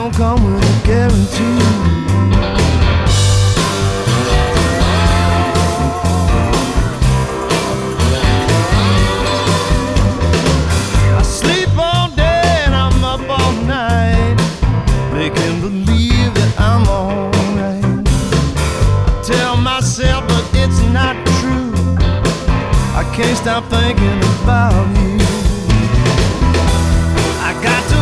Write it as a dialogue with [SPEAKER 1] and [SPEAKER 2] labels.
[SPEAKER 1] don't come with a guarantee. I sleep all day and I'm up all night, making believe that I'm alright. I tell myself, but it's not true. I can't stop thinking about you. I got to